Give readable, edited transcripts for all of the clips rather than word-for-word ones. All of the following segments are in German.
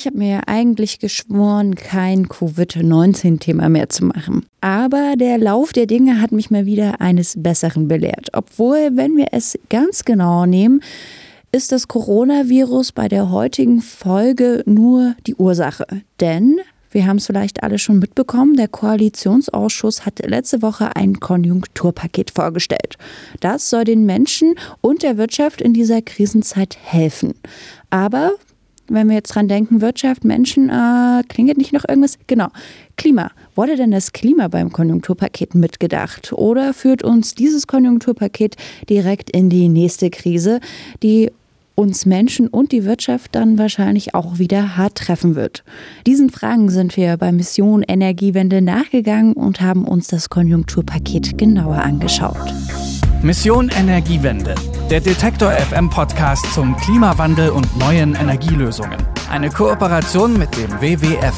ich habe mir ja eigentlich geschworen, kein Covid-19-Thema mehr zu machen. Aber der Lauf der Dinge hat mich mal wieder eines Besseren belehrt. Obwohl, wenn wir es ganz genau nehmen, ist das Coronavirus bei der heutigen Folge nur die Ursache. Denn wir haben es vielleicht alle schon mitbekommen, der Koalitionsausschuss hat letzte Woche ein Konjunkturpaket vorgestellt. Das soll den Menschen und der Wirtschaft in dieser Krisenzeit helfen. Aber wenn wir jetzt dran denken, Wirtschaft, Menschen, klingelt nicht noch irgendwas? Genau, Klima. Wurde denn das Klima beim Konjunkturpaket mitgedacht? Oder führt uns dieses Konjunkturpaket direkt in die nächste Krise, die uns Menschen und die Wirtschaft dann wahrscheinlich auch wieder hart treffen wird? Diesen Fragen sind wir bei Mission Energiewende nachgegangen und haben uns das Konjunkturpaket genauer angeschaut. Mission Energiewende, der Detektor FM Podcast zum Klimawandel und neuen Energielösungen. Eine Kooperation mit dem WWF.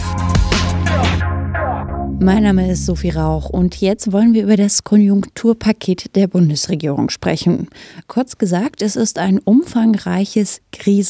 Mein Name ist Sophie Rauch und jetzt wollen wir über das Konjunkturpaket der Bundesregierung sprechen. Kurz gesagt, es ist ein umfangreiches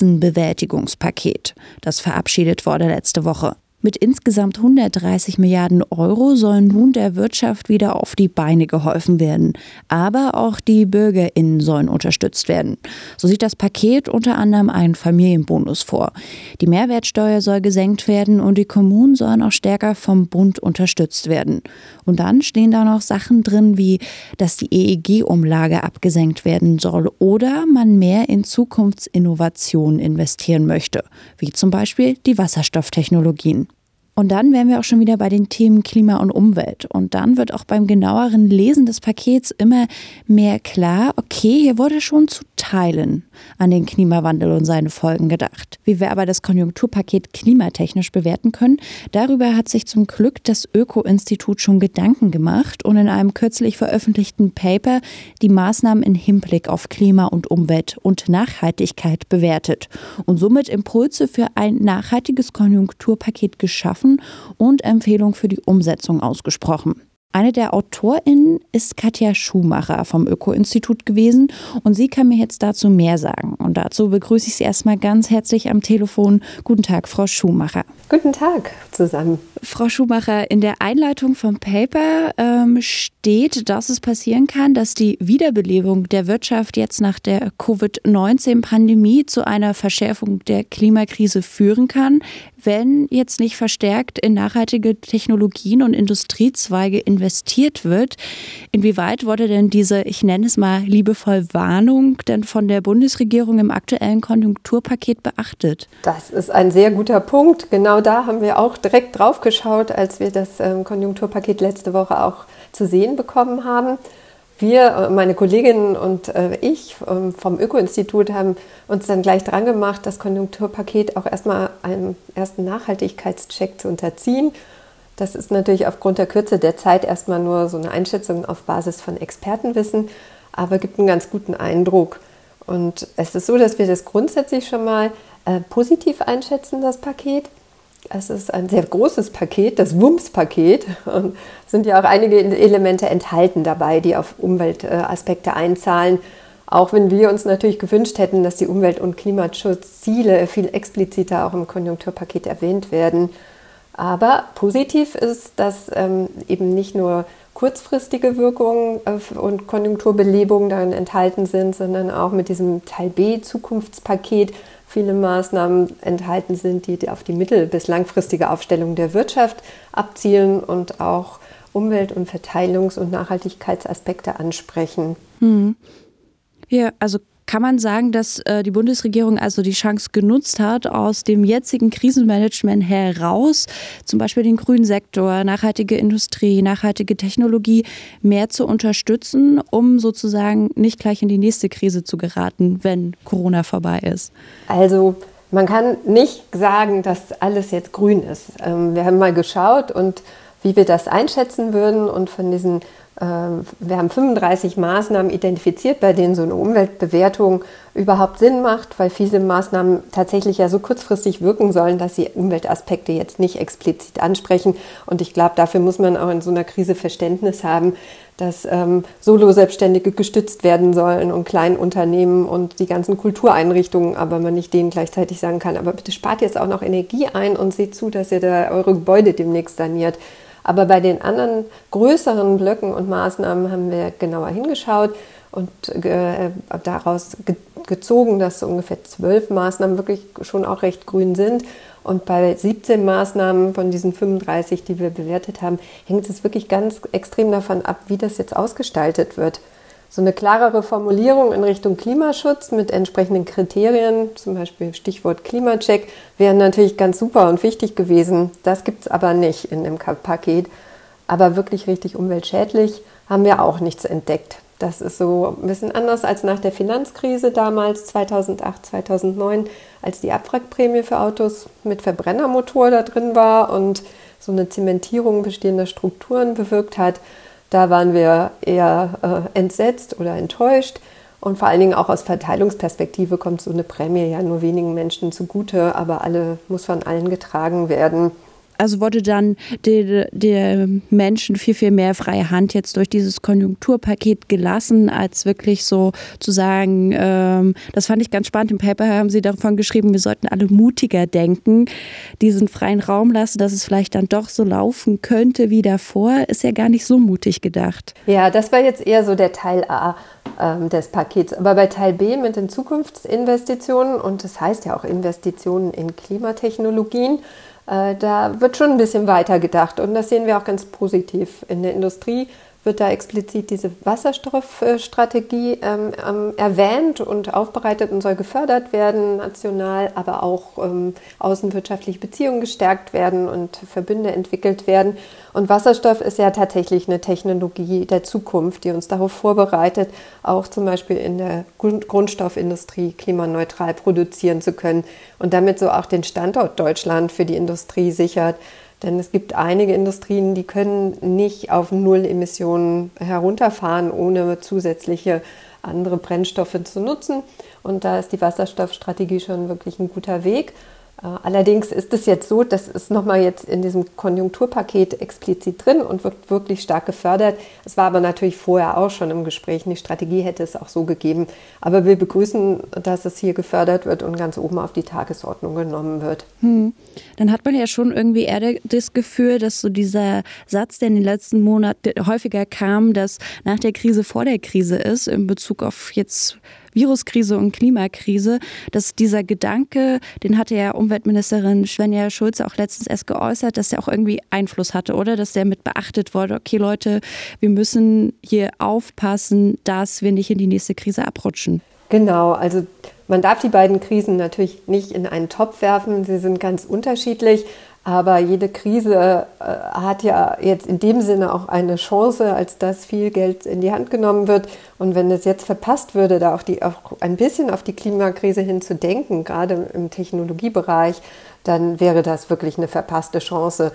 Krisenbewältigungspaket, das verabschiedet wurde letzte Woche. Mit insgesamt 130 Milliarden Euro soll nun der Wirtschaft wieder auf die Beine geholfen werden. Aber auch die BürgerInnen sollen unterstützt werden. So sieht das Paket unter anderem einen Familienbonus vor. Die Mehrwertsteuer soll gesenkt werden und die Kommunen sollen auch stärker vom Bund unterstützt werden. Und dann stehen da noch Sachen drin, wie dass die EEG-Umlage abgesenkt werden soll oder man mehr in Zukunftsinnovationen investieren möchte, wie zum Beispiel die Wasserstofftechnologien. Und dann wären wir auch schon wieder bei den Themen Klima und Umwelt. Und dann wird auch beim genaueren Lesen des Pakets immer mehr klar, okay, hier wurde schon zu Teilen an den Klimawandel und seine Folgen gedacht. Wie wir aber das Konjunkturpaket klimatechnisch bewerten können, darüber hat sich zum Glück das Öko-Institut schon Gedanken gemacht und in einem kürzlich veröffentlichten Paper die Maßnahmen im Hinblick auf Klima und Umwelt und Nachhaltigkeit bewertet und somit Impulse für ein nachhaltiges Konjunkturpaket geschaffen und Empfehlungen für die Umsetzung ausgesprochen. Eine der AutorInnen ist Katja Schumacher vom Öko-Institut gewesen und sie kann mir jetzt dazu mehr sagen. Und dazu begrüße ich Sie erstmal ganz herzlich am Telefon. Guten Tag, Frau Schumacher. Guten Tag zusammen. Frau Schumacher, in der Einleitung vom Paper steht, dass es passieren kann, dass die Wiederbelebung der Wirtschaft jetzt nach der Covid-19-Pandemie zu einer Verschärfung der Klimakrise führen kann, wenn jetzt nicht verstärkt in nachhaltige Technologien und Industriezweige investiert wird. Inwieweit wurde denn diese, ich nenne es mal liebevoll, Warnung denn von der Bundesregierung im aktuellen Konjunkturpaket beachtet? Das ist ein sehr guter Punkt. Genau da haben wir auch direkt drauf geschaut, als wir das Konjunkturpaket letzte Woche auch zu sehen bekommen haben. Wir, meine Kolleginnen und ich vom Öko-Institut haben uns dann gleich dran gemacht, das Konjunkturpaket auch erstmal einem ersten Nachhaltigkeitscheck zu unterziehen. Das ist natürlich aufgrund der Kürze der Zeit erstmal nur so eine Einschätzung auf Basis von Expertenwissen, aber gibt einen ganz guten Eindruck. Und es ist so, dass wir das grundsätzlich schon mal positiv einschätzen, das Paket. Es ist ein sehr großes Paket, das WUMPS-Paket. Und es sind ja auch einige Elemente enthalten dabei, die auf Umweltaspekte einzahlen. Auch wenn wir uns natürlich gewünscht hätten, dass die Umwelt- und Klimaschutzziele viel expliziter auch im Konjunkturpaket erwähnt werden. Aber positiv ist, dass eben nicht nur kurzfristige Wirkungen und Konjunkturbelebungen darin enthalten sind, sondern auch mit diesem Teil B Zukunftspaket viele Maßnahmen enthalten sind, die auf die mittel- bis langfristige Aufstellung der Wirtschaft abzielen und auch Umwelt- und Verteilungs- und Nachhaltigkeitsaspekte ansprechen. Ja, also kann man sagen, dass die Bundesregierung also die Chance genutzt hat, aus dem jetzigen Krisenmanagement heraus zum Beispiel den grünen Sektor, nachhaltige Industrie, nachhaltige Technologie mehr zu unterstützen, um sozusagen nicht gleich in die nächste Krise zu geraten, wenn Corona vorbei ist? Also man kann nicht sagen, dass alles jetzt grün ist. Wir haben mal geschaut und wie wir das einschätzen würden und von diesen Wir haben 35 Maßnahmen identifiziert, bei denen so eine Umweltbewertung überhaupt Sinn macht, weil viele Maßnahmen tatsächlich ja so kurzfristig wirken sollen, dass sie Umweltaspekte jetzt nicht explizit ansprechen. Und ich glaube, dafür muss man auch in so einer Krise Verständnis haben, dass Solo-Selbstständige gestützt werden sollen und Kleinunternehmen und die ganzen Kultureinrichtungen, aber man nicht denen gleichzeitig sagen kann, aber bitte spart jetzt auch noch Energie ein und seht zu, dass ihr da eure Gebäude demnächst saniert. Aber bei den anderen größeren Blöcken und Maßnahmen haben wir genauer hingeschaut und daraus gezogen, dass so ungefähr 12 Maßnahmen wirklich schon auch recht grün sind. Und bei 17 Maßnahmen von diesen 35, die wir bewertet haben, hängt es wirklich ganz extrem davon ab, wie das jetzt ausgestaltet wird. So eine klarere Formulierung in Richtung Klimaschutz mit entsprechenden Kriterien, zum Beispiel Stichwort Klimacheck, wäre natürlich ganz super und wichtig gewesen. Das gibt es aber nicht in dem Paket. Aber wirklich richtig umweltschädlich haben wir auch nichts entdeckt. Das ist so ein bisschen anders als nach der Finanzkrise damals, 2008, 2009, als die Abwrackprämie für Autos mit Verbrennermotor da drin war und so eine Zementierung bestehender Strukturen bewirkt hat. Da waren wir eher entsetzt oder enttäuscht. Und vor allen Dingen auch aus Verteilungsperspektive kommt so eine Prämie ja nur wenigen Menschen zugute, aber muss von allen getragen werden. Also wurde dann der Menschen viel, viel mehr freie Hand jetzt durch dieses Konjunkturpaket gelassen, als wirklich so zu sagen, das fand ich ganz spannend, im Paper haben Sie davon geschrieben, wir sollten alle mutiger denken, diesen freien Raum lassen, dass es vielleicht dann doch so laufen könnte wie davor, ist ja gar nicht so mutig gedacht. Ja, das war jetzt eher so der Teil A des Pakets. Aber bei Teil B mit den Zukunftsinvestitionen, und das heißt ja auch Investitionen in Klimatechnologien, da wird schon ein bisschen weiter gedacht und das sehen wir auch ganz positiv. In der Industrie wird da explizit diese Wasserstoffstrategie erwähnt und aufbereitet und soll gefördert werden, national, aber auch außenwirtschaftliche Beziehungen gestärkt werden und Verbünde entwickelt werden. Und Wasserstoff ist ja tatsächlich eine Technologie der Zukunft, die uns darauf vorbereitet, auch zum Beispiel in der Grundstoffindustrie klimaneutral produzieren zu können und damit so auch den Standort Deutschland für die Industrie sichert. Denn es gibt einige Industrien, die können nicht auf Null Emissionen herunterfahren, ohne zusätzliche andere Brennstoffe zu nutzen. Und da ist die Wasserstoffstrategie schon wirklich ein guter Weg. Allerdings ist es jetzt so, das ist nochmal jetzt in diesem Konjunkturpaket explizit drin und wird wirklich stark gefördert. Es war aber natürlich vorher auch schon im Gespräch. Die Strategie hätte es auch so gegeben. Aber wir begrüßen, dass es hier gefördert wird und ganz oben auf die Tagesordnung genommen wird. Dann hat man ja schon irgendwie eher das Gefühl, dass so dieser Satz, der in den letzten Monaten häufiger kam, dass nach der Krise vor der Krise ist, in Bezug auf jetzt Viruskrise und Klimakrise, dass dieser Gedanke, den hatte ja Umweltministerin Svenja Schulze auch letztens erst geäußert, dass der auch irgendwie Einfluss hatte, oder? Dass der mit beachtet wurde, okay Leute, wir müssen hier aufpassen, dass wir nicht in die nächste Krise abrutschen. Genau, also man darf die beiden Krisen natürlich nicht in einen Topf werfen, sie sind ganz unterschiedlich. Aber jede Krise hat ja jetzt in dem Sinne auch eine Chance, als dass viel Geld in die Hand genommen wird. Und wenn es jetzt verpasst würde, da auch ein bisschen auf die Klimakrise hin zu denken, gerade im Technologiebereich, dann wäre das wirklich eine verpasste Chance.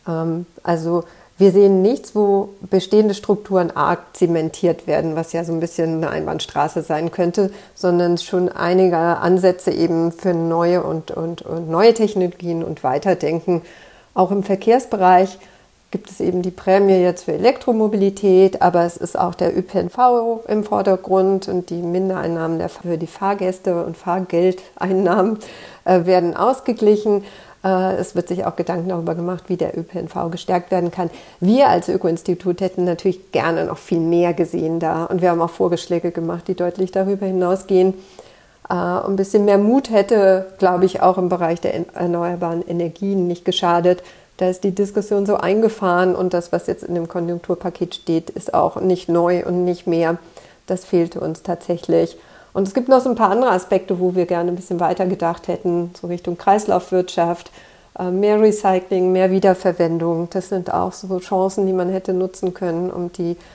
Also wir sehen nichts, wo bestehende Strukturen arg zementiert werden, was ja so ein bisschen eine Einbahnstraße sein könnte, sondern schon einige Ansätze eben für neue und neue Technologien und Weiterdenken. Auch im Verkehrsbereich gibt es eben die Prämie jetzt für Elektromobilität, aber es ist auch der ÖPNV im Vordergrund und die Mindereinnahmen für die Fahrgäste und Fahrgeldeinnahmen werden ausgeglichen. Es wird sich auch Gedanken darüber gemacht, wie der ÖPNV gestärkt werden kann. Wir als Öko-Institut hätten natürlich gerne noch viel mehr gesehen da. Und wir haben auch Vorschläge gemacht, die deutlich darüber hinausgehen. Ein bisschen mehr Mut hätte, glaube ich, auch im Bereich der erneuerbaren Energien nicht geschadet. Da ist die Diskussion so eingefahren und das, was jetzt in dem Konjunkturpaket steht, ist auch nicht neu und nicht mehr. Das fehlte uns tatsächlich. Und es gibt noch so ein paar andere Aspekte, wo wir gerne ein bisschen weiter gedacht hätten, so Richtung Kreislaufwirtschaft, mehr Recycling, mehr Wiederverwendung. Das sind auch so Chancen, die man hätte nutzen können, um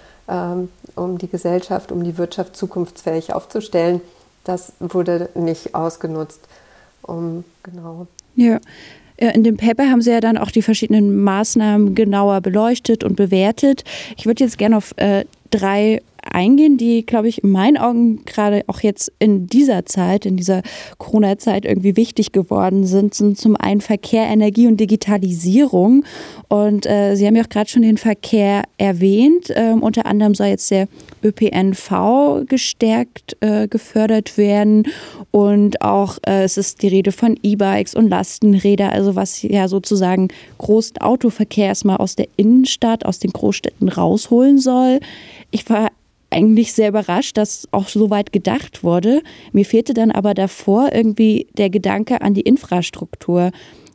die Gesellschaft, um die Wirtschaft zukunftsfähig aufzustellen. Das wurde nicht ausgenutzt. Genau. Ja. In dem Paper haben Sie ja dann auch die verschiedenen Maßnahmen genauer beleuchtet und bewertet. Ich würde jetzt gerne auf 3 eingehen, die, glaube ich, in meinen Augen gerade auch jetzt in dieser Zeit, in dieser Corona-Zeit irgendwie wichtig geworden sind zum einen Verkehr, Energie und Digitalisierung. Und Sie haben ja auch gerade schon den Verkehr erwähnt. Unter anderem soll jetzt der ÖPNV gestärkt gefördert werden. Und auch es ist die Rede von E-Bikes und Lastenräder, also was ja sozusagen großen Autoverkehr erstmal aus der Innenstadt, aus den Großstädten rausholen soll. Ich war eigentlich sehr überrascht, dass auch so weit gedacht wurde. Mir fehlte dann aber davor irgendwie der Gedanke an die Infrastruktur.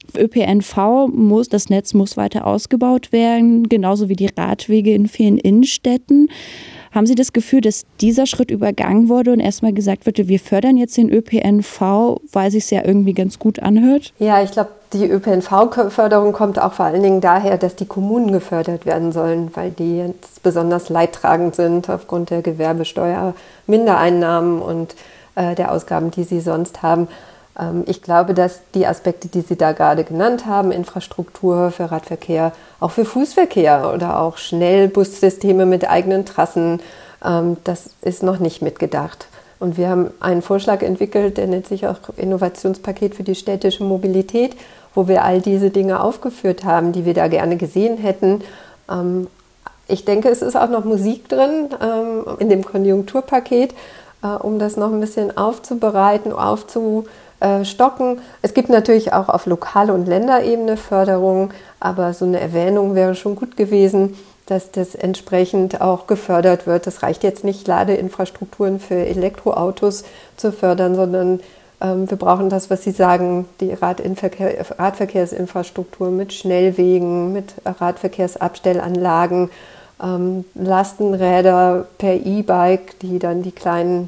Das Netz muss weiter ausgebaut werden, genauso wie die Radwege in vielen Innenstädten. Haben Sie das Gefühl, dass dieser Schritt übergangen wurde und erstmal gesagt wurde, wir fördern jetzt den ÖPNV, weil es sich ja irgendwie ganz gut anhört? Ja, ich glaube, die ÖPNV-Förderung kommt auch vor allen Dingen daher, dass die Kommunen gefördert werden sollen, weil die jetzt besonders leidtragend sind aufgrund der Gewerbesteuer, Mindereinnahmen und der Ausgaben, die sie sonst haben. Ich glaube, dass die Aspekte, die Sie da gerade genannt haben, Infrastruktur für Radverkehr, auch für Fußverkehr oder auch Schnellbussysteme mit eigenen Trassen, das ist noch nicht mitgedacht. Und wir haben einen Vorschlag entwickelt, der nennt sich auch Innovationspaket für die städtische Mobilität, wo wir all diese Dinge aufgeführt haben, die wir da gerne gesehen hätten. Ich denke, es ist auch noch Musik drin in dem Konjunkturpaket, um das noch ein bisschen aufzubereiten, aufzustocken. Es gibt natürlich auch auf Lokal- und Länderebene Förderung, aber so eine Erwähnung wäre schon gut gewesen, dass das entsprechend auch gefördert wird. Das reicht jetzt nicht, Ladeinfrastrukturen für Elektroautos zu fördern, sondern wir brauchen das, was Sie sagen, die Radverkehrsinfrastruktur mit Schnellwegen, mit Radverkehrsabstellanlagen, Lastenräder per E-Bike, die dann die kleinen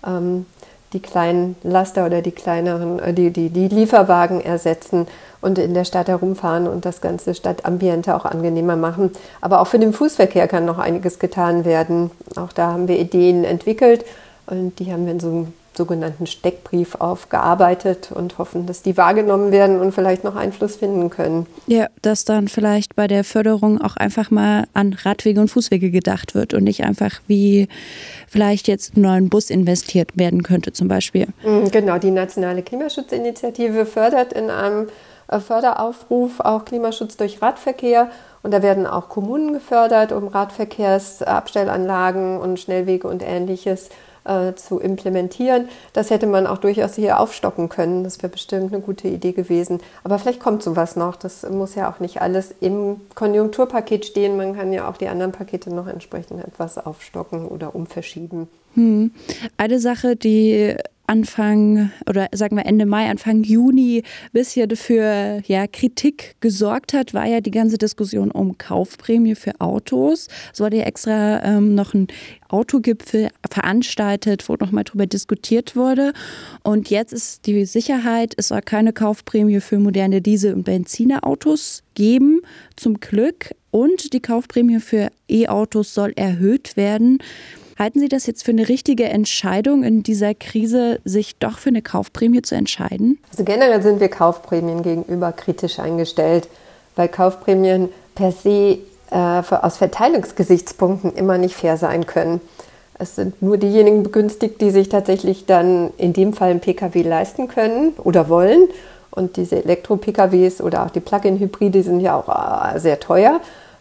Laster oder die Lieferwagen ersetzen und in der Stadt herumfahren und das ganze Stadtambiente auch angenehmer machen. Aber auch für den Fußverkehr kann noch einiges getan werden. Auch da haben wir Ideen entwickelt und die haben wir in so einem sogenannten Steckbrief aufgearbeitet und hoffen, dass die wahrgenommen werden und vielleicht noch Einfluss finden können. Ja, dass dann vielleicht bei der Förderung auch einfach mal an Radwege und Fußwege gedacht wird und nicht einfach wie vielleicht jetzt einen neuen Bus investiert werden könnte zum Beispiel. Genau, die Nationale Klimaschutzinitiative fördert in einem Förderaufruf auch Klimaschutz durch Radverkehr und da werden auch Kommunen gefördert, um Radverkehrsabstellanlagen und Schnellwege und Ähnliches zu implementieren. Das hätte man auch durchaus hier aufstocken können. Das wäre bestimmt eine gute Idee gewesen. Aber vielleicht kommt sowas noch. Das muss ja auch nicht alles im Konjunkturpaket stehen. Man kann ja auch die anderen Pakete noch entsprechend etwas aufstocken oder umverschieben. Eine Sache, die Ende Mai, Anfang Juni ein bisschen für Kritik gesorgt hat, war ja die ganze Diskussion um Kaufprämie für Autos. Es wurde ja extra noch ein Autogipfel veranstaltet, wo nochmal drüber diskutiert wurde. Und jetzt ist die Sicherheit, es soll keine Kaufprämie für moderne Diesel- und Benzinerautos geben, zum Glück. Und die Kaufprämie für E-Autos soll erhöht werden. Halten Sie das jetzt für eine richtige Entscheidung in dieser Krise, sich doch für eine Kaufprämie zu entscheiden? Also generell sind wir Kaufprämien gegenüber kritisch eingestellt, weil Kaufprämien per se aus Verteilungsgesichtspunkten immer nicht fair sein können. Es sind nur diejenigen begünstigt, die sich tatsächlich dann in dem Fall einen Pkw leisten können oder wollen. Und diese Elektro-Pkws oder auch die Plug-in-Hybride sind ja auch sehr teuer.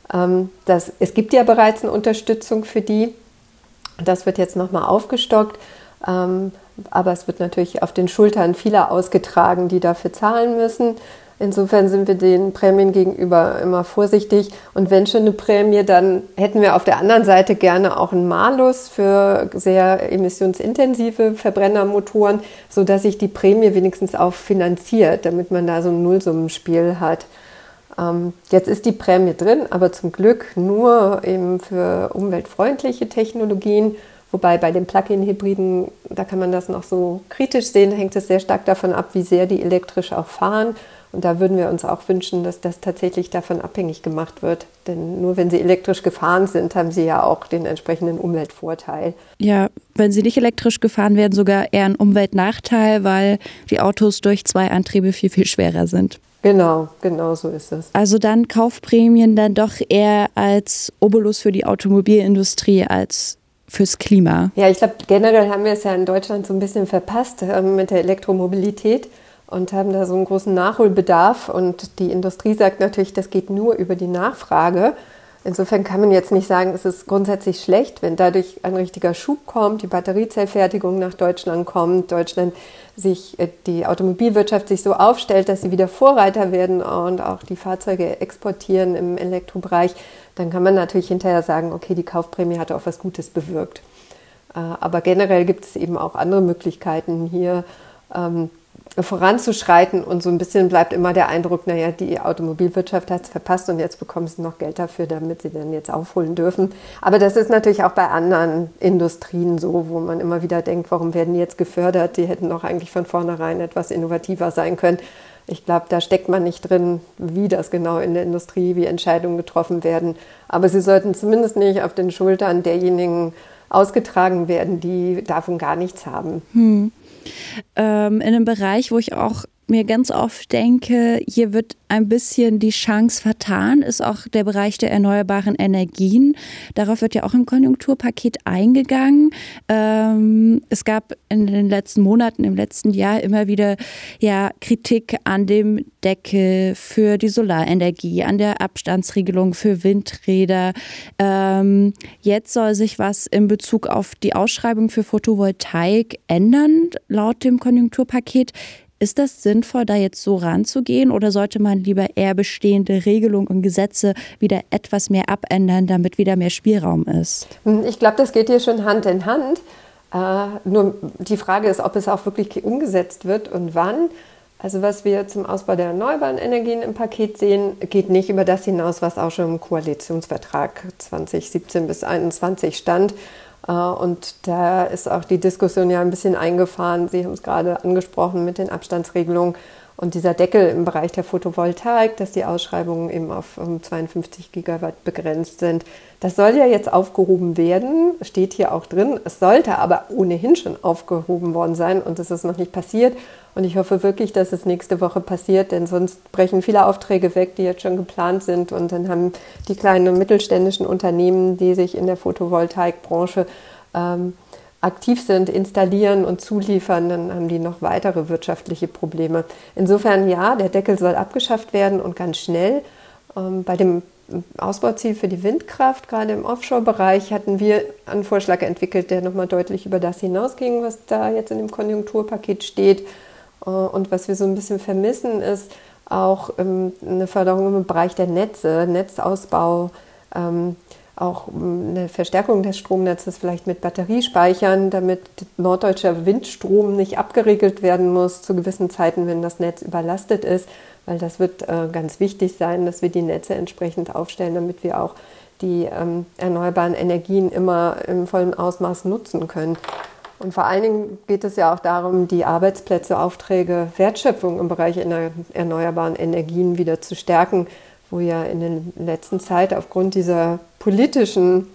Es gibt ja bereits eine Unterstützung für die. Das wird jetzt nochmal aufgestockt, aber es wird natürlich auf den Schultern vieler ausgetragen, die dafür zahlen müssen. Insofern sind wir den Prämien gegenüber immer vorsichtig. Und wenn schon eine Prämie, dann hätten wir auf der anderen Seite gerne auch einen Malus für sehr emissionsintensive Verbrennermotoren, sodass sich die Prämie wenigstens auch finanziert, damit man da so ein Nullsummenspiel hat. Jetzt ist die Prämie drin, aber zum Glück nur eben für umweltfreundliche Technologien, wobei bei den Plug-in-Hybriden, da kann man das noch so kritisch sehen, da hängt es sehr stark davon ab, wie sehr die elektrisch auch fahren. Und da würden wir uns auch wünschen, dass das tatsächlich davon abhängig gemacht wird. Denn nur wenn sie elektrisch gefahren sind, haben sie ja auch den entsprechenden Umweltvorteil. Ja, wenn sie nicht elektrisch gefahren werden, sogar eher ein Umweltnachteil, weil die Autos durch 2 Antriebe viel, viel schwerer sind. Genau so ist es. Also dann Kaufprämien dann doch eher als Obolus für die Automobilindustrie als fürs Klima. Ja, ich glaube, generell haben wir es ja in Deutschland so ein bisschen verpasst mit der Elektromobilität und haben da so einen großen Nachholbedarf. Und die Industrie sagt natürlich, das geht nur über die Nachfrage. Insofern kann man jetzt nicht sagen, es ist grundsätzlich schlecht, wenn dadurch ein richtiger Schub kommt, die Batteriezellfertigung nach Deutschland kommt, die Automobilwirtschaft sich so aufstellt, dass sie wieder Vorreiter werden und auch die Fahrzeuge exportieren im Elektrobereich, dann kann man natürlich hinterher sagen, okay, die Kaufprämie hat auch was Gutes bewirkt. Aber generell gibt es eben auch andere Möglichkeiten hier voranzuschreiten und so ein bisschen bleibt immer der Eindruck, naja, die Automobilwirtschaft hat es verpasst und jetzt bekommen sie noch Geld dafür, damit sie dann jetzt aufholen dürfen. Aber das ist natürlich auch bei anderen Industrien so, wo man immer wieder denkt, warum werden die jetzt gefördert? Die hätten doch eigentlich von vornherein etwas innovativer sein können. Ich glaube, da steckt man nicht drin, wie das genau in der Industrie, wie Entscheidungen getroffen werden. Aber sie sollten zumindest nicht auf den Schultern derjenigen ausgetragen werden, die davon gar nichts haben. In einem Bereich, wo ich auch mir ganz oft denke, hier wird ein bisschen die Chance vertan, ist auch der Bereich der erneuerbaren Energien. Darauf wird ja auch im Konjunkturpaket eingegangen. Es gab in den letzten Monaten, im letzten Jahr immer wieder Kritik an dem Deckel für die Solarenergie, an der Abstandsregelung für Windräder. Jetzt soll sich was in Bezug auf die Ausschreibung für Photovoltaik ändern, laut dem Konjunkturpaket. Ist das sinnvoll, da jetzt so ranzugehen oder sollte man lieber eher bestehende Regelungen und Gesetze wieder etwas mehr abändern, damit wieder mehr Spielraum ist? Ich glaube, das geht hier schon Hand in Hand. Nur die Frage ist, ob es auch wirklich umgesetzt wird und wann. Also was wir zum Ausbau der erneuerbaren Energien im Paket sehen, geht nicht über das hinaus, was auch schon im Koalitionsvertrag 2017 bis 2021 stand. Und da ist auch die Diskussion ja ein bisschen eingefahren. Sie haben es gerade angesprochen mit den Abstandsregelungen und dieser Deckel im Bereich der Photovoltaik, dass die Ausschreibungen eben auf 52 Gigawatt begrenzt sind. Das soll ja jetzt aufgehoben werden, steht hier auch drin. Es sollte aber ohnehin schon aufgehoben worden sein und es ist noch nicht passiert. Und ich hoffe wirklich, dass es nächste Woche passiert, denn sonst brechen viele Aufträge weg, die jetzt schon geplant sind. Und dann haben die kleinen und mittelständischen Unternehmen, die sich in der Photovoltaikbranche aktiv sind, installieren und zuliefern, dann haben die noch weitere wirtschaftliche Probleme. Insofern ja, der Deckel soll abgeschafft werden und ganz schnell. Bei dem Ausbauziel für die Windkraft, gerade im Offshore-Bereich, hatten wir einen Vorschlag entwickelt, der nochmal deutlich über das hinausging, was da jetzt in dem Konjunkturpaket steht. Und was wir so ein bisschen vermissen, ist auch eine Förderung im Bereich der Netze, Netzausbau, auch eine Verstärkung des Stromnetzes vielleicht mit Batteriespeichern, damit norddeutscher Windstrom nicht abgeregelt werden muss zu gewissen Zeiten, wenn das Netz überlastet ist, weil das wird ganz wichtig sein, dass wir die Netze entsprechend aufstellen, damit wir auch die erneuerbaren Energien immer im vollen Ausmaß nutzen können. Und vor allen Dingen geht es ja auch darum, die Arbeitsplätze, Aufträge, Wertschöpfung im Bereich erneuerbaren Energien wieder zu stärken, wo ja in der letzten Zeit aufgrund dieser politischen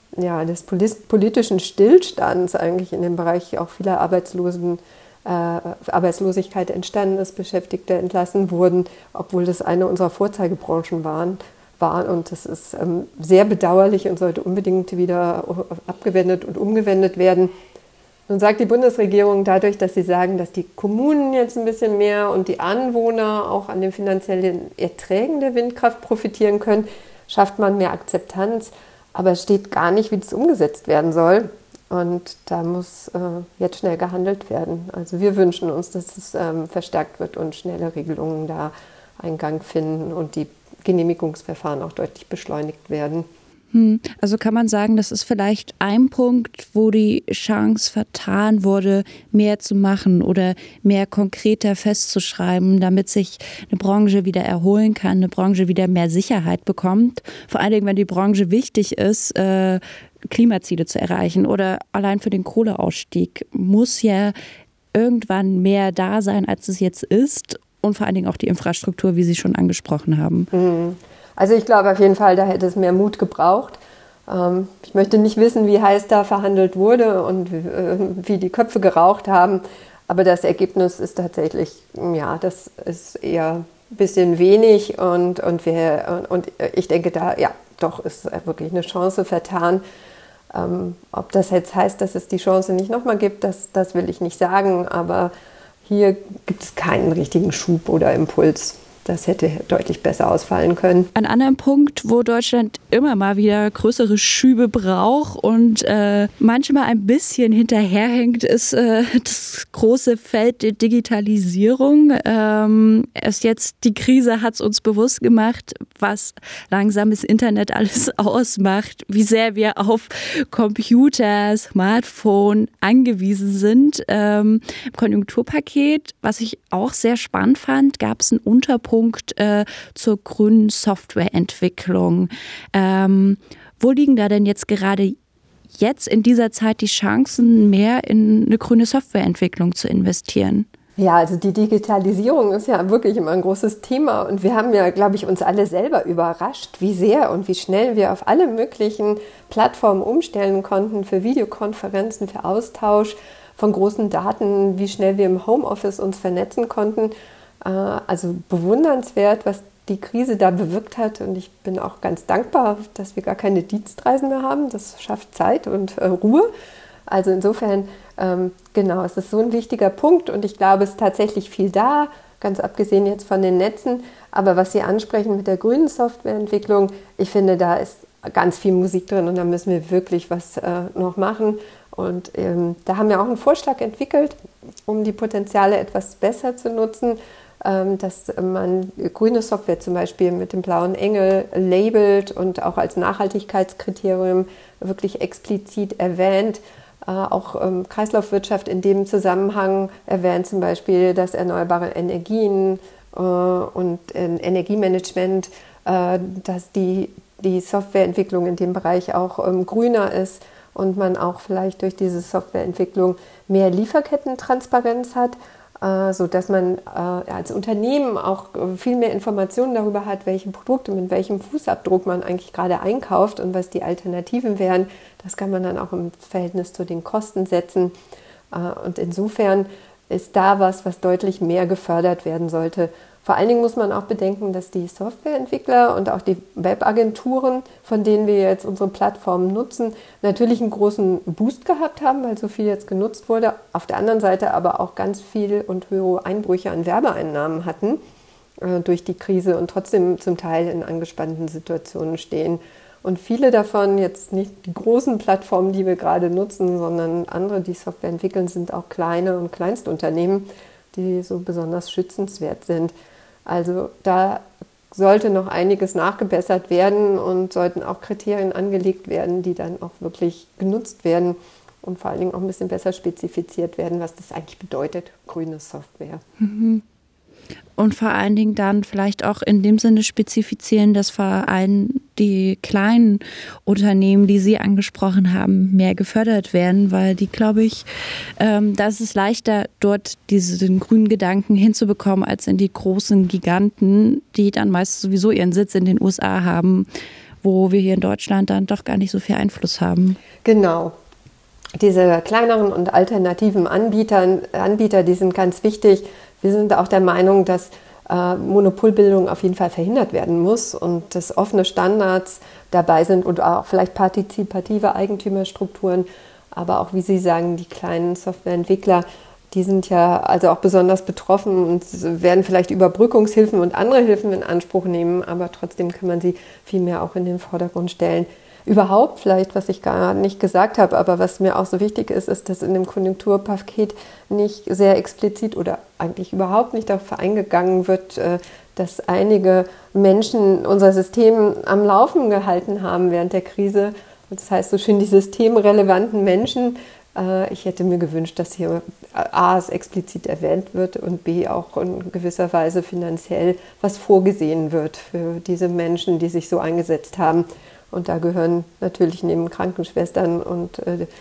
Stillstands eigentlich in dem Bereich auch vieler Arbeitslosigkeit entstanden ist, Beschäftigte entlassen wurden, obwohl das eine unserer Vorzeigebranchen war. Und das ist sehr bedauerlich und sollte unbedingt wieder abgewendet und umgewendet werden. Nun sagt die Bundesregierung dadurch, dass sie sagen, dass die Kommunen jetzt ein bisschen mehr und die Anwohner auch an den finanziellen Erträgen der Windkraft profitieren können, schafft man mehr Akzeptanz. Aber es steht gar nicht, wie das umgesetzt werden soll. Und da muss jetzt schnell gehandelt werden. Also wir wünschen uns, dass es verstärkt wird und schnelle Regelungen da Eingang finden und die Genehmigungsverfahren auch deutlich beschleunigt werden. Also kann man sagen, das ist vielleicht ein Punkt, wo die Chance vertan wurde, mehr zu machen oder mehr konkreter festzuschreiben, damit sich eine Branche wieder erholen kann, eine Branche wieder mehr Sicherheit bekommt. Vor allen Dingen, wenn die Branche wichtig ist, Klimaziele zu erreichen oder allein für den Kohleausstieg muss ja irgendwann mehr da sein, als es jetzt ist und vor allen Dingen auch die Infrastruktur, wie Sie schon angesprochen haben. Also ich glaube auf jeden Fall, da hätte es mehr Mut gebraucht. Ich möchte nicht wissen, wie heiß da verhandelt wurde und wie die Köpfe geraucht haben. Aber das Ergebnis ist tatsächlich, ja, das ist eher bisschen wenig und ich denke, da ja, doch ist wirklich eine Chance vertan. Ob das jetzt heißt, dass es die Chance nicht nochmal gibt, das will ich nicht sagen, aber hier gibt es keinen richtigen Schub oder Impuls. Das hätte deutlich besser ausfallen können. Ein anderer Punkt, wo Deutschland immer mal wieder größere Schübe braucht und manchmal ein bisschen hinterherhängt, ist das große Feld der Digitalisierung. Erst jetzt die Krise hat es uns bewusst gemacht, was langsames Internet alles ausmacht, wie sehr wir auf Computer, Smartphone angewiesen sind. Im Konjunkturpaket, was ich auch sehr spannend fand, gab es einen Unterpunkt zur grünen Softwareentwicklung. Wo liegen da denn jetzt gerade in dieser Zeit die Chancen, mehr in eine grüne Softwareentwicklung zu investieren? Ja, also die Digitalisierung ist ja wirklich immer ein großes Thema und wir haben ja, glaube ich, uns alle selber überrascht, wie sehr und wie schnell wir auf alle möglichen Plattformen umstellen konnten für Videokonferenzen, für Austausch von großen Daten, wie schnell wir im Homeoffice uns vernetzen konnten. Also bewundernswert, was die Krise da bewirkt hat. Und ich bin auch ganz dankbar, dass wir gar keine Dienstreisen mehr haben. Das schafft Zeit und Ruhe. Also insofern, genau, es ist so ein wichtiger Punkt. Und ich glaube, es ist tatsächlich viel da, ganz abgesehen jetzt von den Netzen. Aber was Sie ansprechen mit der grünen Softwareentwicklung, ich finde, da ist ganz viel Musik drin und da müssen wir wirklich was noch machen. Und da haben wir auch einen Vorschlag entwickelt, um die Potenziale etwas besser zu nutzen, dass man grüne Software zum Beispiel mit dem blauen Engel labelt und auch als Nachhaltigkeitskriterium wirklich explizit erwähnt. Auch Kreislaufwirtschaft in dem Zusammenhang erwähnt zum Beispiel, dass erneuerbare Energien und Energiemanagement, dass die Softwareentwicklung in dem Bereich auch grüner ist und man auch vielleicht durch diese Softwareentwicklung mehr Lieferkettentransparenz hat, sodass man als Unternehmen auch viel mehr Informationen darüber hat, welche Produkte mit welchem Fußabdruck man eigentlich gerade einkauft und was die Alternativen wären. Das kann man dann auch im Verhältnis zu den Kosten setzen. Und insofern ist da was deutlich mehr gefördert werden sollte. Vor allen Dingen muss man auch bedenken, dass die Softwareentwickler und auch die Webagenturen, von denen wir jetzt unsere Plattformen nutzen, natürlich einen großen Boost gehabt haben, weil so viel jetzt genutzt wurde. Auf der anderen Seite aber auch ganz viel und höhere Einbrüche an Werbeeinnahmen hatten durch die Krise und trotzdem zum Teil in angespannten Situationen stehen. Und viele davon, jetzt nicht die großen Plattformen, die wir gerade nutzen, sondern andere, die Software entwickeln, sind auch kleine und Kleinstunternehmen, die so besonders schützenswert sind. Also da sollte noch einiges nachgebessert werden und sollten auch Kriterien angelegt werden, die dann auch wirklich genutzt werden und vor allen Dingen auch ein bisschen besser spezifiziert werden, was das eigentlich bedeutet, grüne Software. Mhm. Und vor allen Dingen dann vielleicht auch in dem Sinne spezifizieren, dass vor allem die kleinen Unternehmen, die Sie angesprochen haben, mehr gefördert werden, weil die, glaube ich, da ist es leichter, dort diesen grünen Gedanken hinzubekommen, als in die großen Giganten, die dann meist sowieso ihren Sitz in den USA haben, wo wir hier in Deutschland dann doch gar nicht so viel Einfluss haben. Genau. Diese kleineren und alternativen Anbieter, die sind ganz wichtig. Wir sind auch der Meinung, dass Monopolbildung auf jeden Fall verhindert werden muss und dass offene Standards dabei sind und auch vielleicht partizipative Eigentümerstrukturen. Aber auch, wie Sie sagen, die kleinen Softwareentwickler, die sind ja also auch besonders betroffen und werden vielleicht Überbrückungshilfen und andere Hilfen in Anspruch nehmen. Aber trotzdem kann man sie viel mehr auch in den Vordergrund stellen. Überhaupt vielleicht, was ich gar nicht gesagt habe, aber was mir auch so wichtig ist, ist, dass in dem Konjunkturpaket nicht sehr explizit oder eigentlich überhaupt nicht darauf eingegangen wird, dass einige Menschen unser System am Laufen gehalten haben während der Krise. Das heißt so schön, die systemrelevanten Menschen. Ich hätte mir gewünscht, dass hier A, es explizit erwähnt wird und B, auch in gewisser Weise finanziell was vorgesehen wird für diese Menschen, die sich so eingesetzt haben. Und da gehören natürlich neben Krankenschwestern und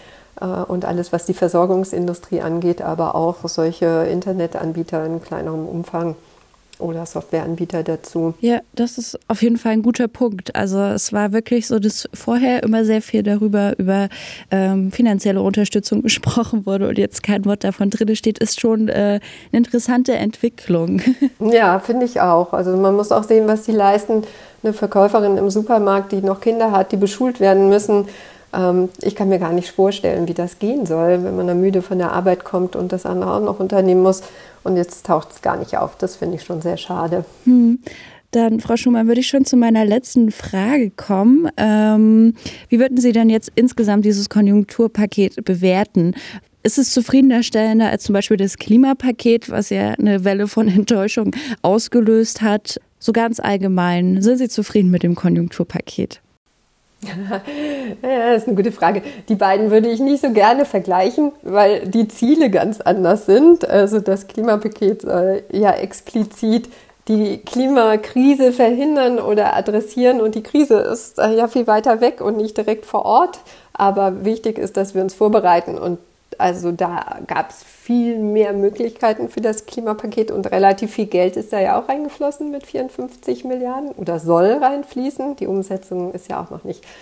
alles, was die Versorgungsindustrie angeht, aber auch solche Internetanbieter in kleinerem Umfang oder Softwareanbieter dazu. Ja, das ist auf jeden Fall ein guter Punkt. Also es war wirklich so, dass vorher immer sehr viel darüber über finanzielle Unterstützung gesprochen wurde und jetzt kein Wort davon drin steht, ist schon eine interessante Entwicklung. Ja, finde ich auch. Also man muss auch sehen, was die leisten. Eine Verkäuferin im Supermarkt, die noch Kinder hat, die beschult werden müssen. Ich kann mir gar nicht vorstellen, wie das gehen soll, wenn man dann müde von der Arbeit kommt und das andere auch noch unternehmen muss. Und jetzt taucht es gar nicht auf. Das finde ich schon sehr schade. Dann, Frau Schumann, würde ich schon zu meiner letzten Frage kommen. Wie würden Sie denn jetzt insgesamt dieses Konjunkturpaket bewerten? Ist es zufriedenstellender als zum Beispiel das Klimapaket, was ja eine Welle von Enttäuschung ausgelöst hat? So ganz allgemein, sind Sie zufrieden mit dem Konjunkturpaket? Ja, das ist eine gute Frage. Die beiden würde ich nicht so gerne vergleichen, weil die Ziele ganz anders sind. Also das Klimapaket soll ja explizit die Klimakrise verhindern oder adressieren und die Krise ist ja viel weiter weg und nicht direkt vor Ort. Aber wichtig ist, dass wir uns vorbereiten und also da gab es viel mehr Möglichkeiten für das Klimapaket und relativ viel Geld ist da ja auch reingeflossen mit 54 Milliarden oder soll reinfließen. Die Umsetzung ist ja auch noch nicht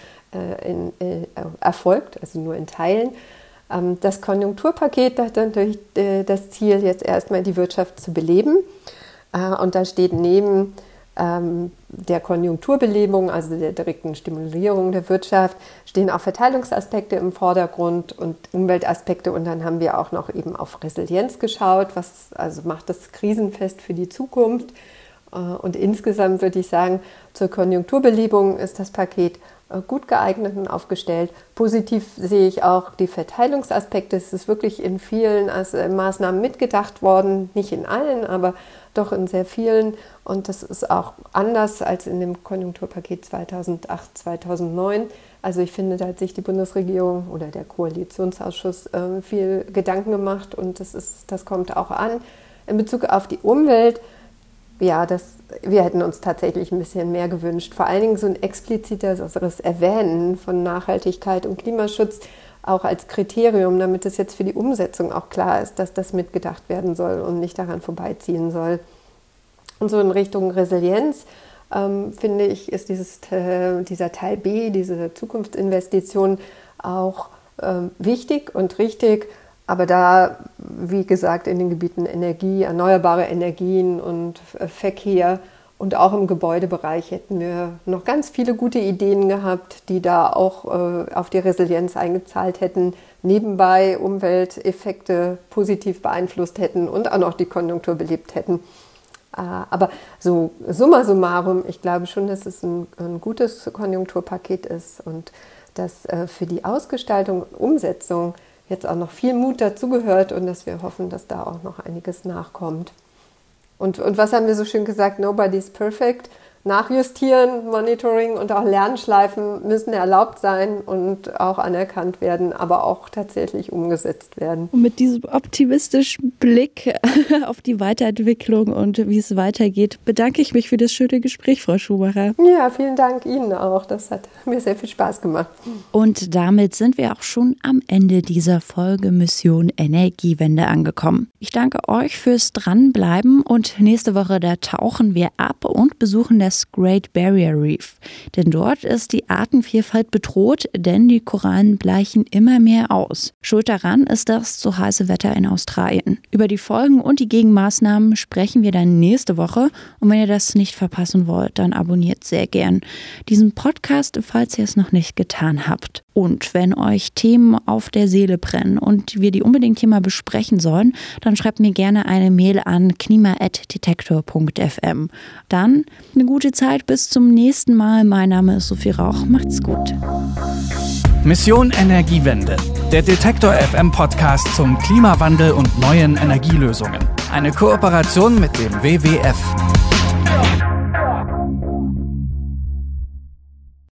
erfolgt, also nur in Teilen. Das Konjunkturpaket hat natürlich das Ziel, jetzt erstmal die Wirtschaft zu beleben. Und da steht neben der Konjunkturbelebung, also der direkten Stimulierung der Wirtschaft, stehen auch Verteilungsaspekte im Vordergrund und Umweltaspekte. Und dann haben wir auch noch eben auf Resilienz geschaut, was also macht das krisenfest für die Zukunft. Und insgesamt würde ich sagen, zur Konjunkturbelebung ist das Paket gut geeignet und aufgestellt. Positiv sehe ich auch die Verteilungsaspekte. Es ist wirklich in vielen Maßnahmen mitgedacht worden, nicht in allen, aber doch in sehr vielen. Und das ist auch anders als in dem Konjunkturpaket 2008, 2009. Also ich finde, da hat sich die Bundesregierung oder der Koalitionsausschuss viel Gedanken gemacht und das kommt auch an. In Bezug auf die Umwelt, ja, wir hätten uns tatsächlich ein bisschen mehr gewünscht. Vor allen Dingen so ein explizites Erwähnen von Nachhaltigkeit und Klimaschutz auch als Kriterium, damit es jetzt für die Umsetzung auch klar ist, dass das mitgedacht werden soll und nicht daran vorbeiziehen soll. Und so in Richtung Resilienz, finde ich, ist dieser Teil B, diese Zukunftsinvestition auch wichtig und richtig. Aber da, wie gesagt, in den Gebieten Energie, erneuerbare Energien und Verkehr und auch im Gebäudebereich hätten wir noch ganz viele gute Ideen gehabt, die da auch auf die Resilienz eingezahlt hätten, nebenbei Umwelteffekte positiv beeinflusst hätten und auch noch die Konjunktur belebt hätten. Aber so summa summarum, ich glaube schon, dass es ein gutes Konjunkturpaket ist und dass für die Ausgestaltung und Umsetzung jetzt auch noch viel Mut dazugehört und dass wir hoffen, dass da auch noch einiges nachkommt. Und was haben wir so schön gesagt? Nobody's perfect. Nachjustieren, Monitoring und auch Lernschleifen müssen erlaubt sein und auch anerkannt werden, aber auch tatsächlich umgesetzt werden. Und mit diesem optimistischen Blick auf die Weiterentwicklung und wie es weitergeht, bedanke ich mich für das schöne Gespräch, Frau Schumacher. Ja, vielen Dank Ihnen auch. Das hat mir sehr viel Spaß gemacht. Und damit sind wir auch schon am Ende dieser Folge Mission Energiewende angekommen. Ich danke euch fürs Dranbleiben und nächste Woche, da tauchen wir ab und besuchen das Great Barrier Reef. Denn dort ist die Artenvielfalt bedroht, denn die Korallen bleichen immer mehr aus. Schuld daran ist das zu heiße Wetter in Australien. Über die Folgen und die Gegenmaßnahmen sprechen wir dann nächste Woche. Und wenn ihr das nicht verpassen wollt, dann abonniert sehr gern diesen Podcast, falls ihr es noch nicht getan habt. Und wenn euch Themen auf der Seele brennen und wir die unbedingt hier mal besprechen sollen, dann schreibt mir gerne eine Mail an klima@detektor.fm. Dann eine gute Zeit, bis zum nächsten Mal. Mein Name ist Sophie Rauch. Macht's gut. Mission Energiewende. Der Detektor FM Podcast zum Klimawandel und neuen Energielösungen. Eine Kooperation mit dem WWF.